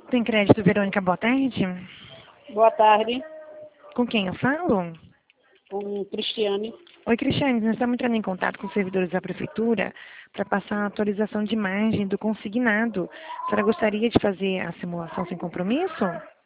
Tem crédito, Verônica? Boa tarde. Boa tarde, Com quem eu falo? com Cristiane. Oi, Cristiane. Nós estamos entrando em contato com os servidores da prefeitura para passar a atualização de imagem do consignado. A senhora gostaria de fazer a simulação sem compromisso?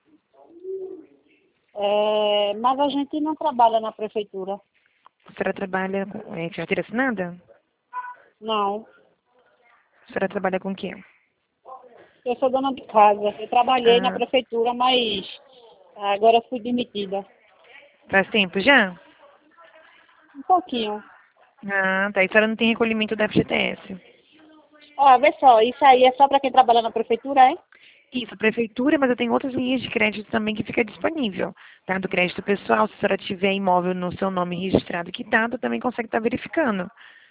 Mas a gente não trabalha na prefeitura. A senhora trabalha com carteira assinada? Não, A senhora trabalha com o quê? eu sou dona de casa. Eu trabalhei na Ah, prefeitura, mas agora fui demitida. faz tempo já? Um pouquinho. Ah, tá. E a senhora não tem recolhimento da FGTS? Ó, vê só, isso aí é só para quem trabalha na prefeitura, é? Isso, prefeitura, mas eu tenho outras linhas de crédito também que fica disponível, tá? Do crédito pessoal, se a senhora tiver imóvel no seu nome registrado e quitado, também consegue estar verificando.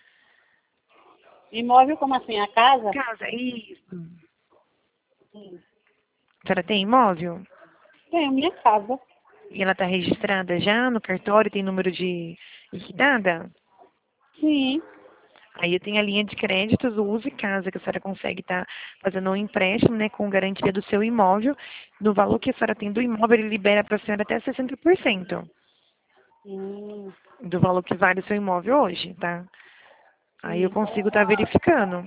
Imóvel como assim? A casa? Casa, isso. Sim. A senhora tem imóvel? Tenho minha casa. E ela está registrada já no cartório, tem número de liquidada? Sim. Aí eu tenho a linha de créditos, o Use Casa, que a senhora consegue estar fazendo um empréstimo, né, com garantia do seu imóvel. No valor que a senhora tem do imóvel, ele libera para a senhora até 60% Hum. do valor que vale o seu imóvel hoje, tá? Aí eu Sim. consigo estar verificando.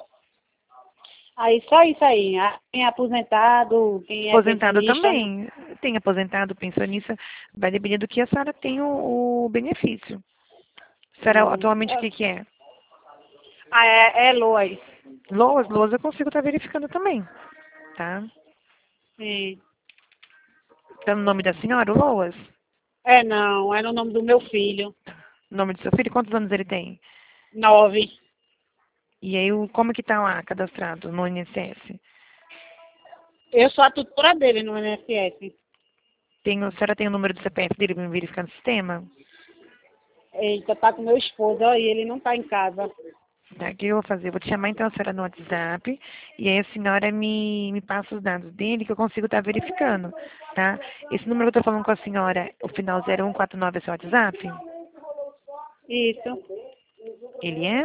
Aí só isso aí. Quem é aposentado, quem é Aposentado pensionista, não. também. Tem aposentado, pensionista, vai depender do que a senhora tem o benefício. A senhora Hum. atualmente o que que é? É Lois. Loas eu consigo estar verificando também, tá? Sim. Tá no nome da senhora, o Loas? Não, é no nome do meu filho. O nome do seu filho, quantos anos ele tem? 9. E aí, como que tá lá cadastrado no INSS? Eu sou a tutora dele no INSS. A senhora tem o número do CPF dele para me verificar no sistema? Eita, tá com meu esposo, ó, e ele não tá em casa. Tá, o que eu vou fazer? Eu vou te chamar então a senhora no WhatsApp e aí a senhora me passa os dados dele que eu consigo estar verificando, tá? Esse número que eu tô falando com a senhora, o final 0149 é seu WhatsApp? Isso. Ele é?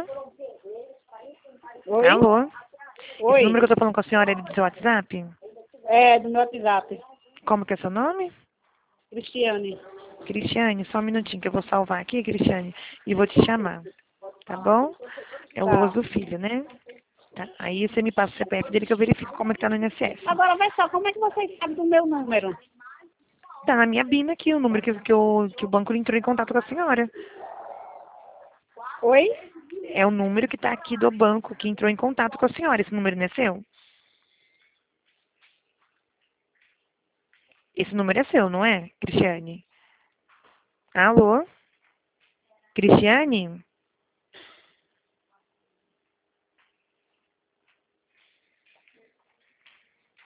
Oi? Alô? Esse Oi? número que eu tô falando com a senhora é do seu WhatsApp? É, do meu WhatsApp. Como que é seu nome? Cristiane. Cristiane, só um minutinho que eu vou salvar aqui, Cristiane, e vou te chamar, tá bom? É o Tá. Louso Filho, né? Tá. Aí você me passa o CPF dele que eu verifico como é que tá no INSS. Agora, vê só, como é que vocês sabem do meu número? Tá na minha BIM aqui, o número que o banco entrou em contato com a senhora. Oi? É o número que tá aqui do banco que entrou em contato com a senhora. Esse número não é seu? Esse número é seu, não é, Cristiane? Alô? Cristiane?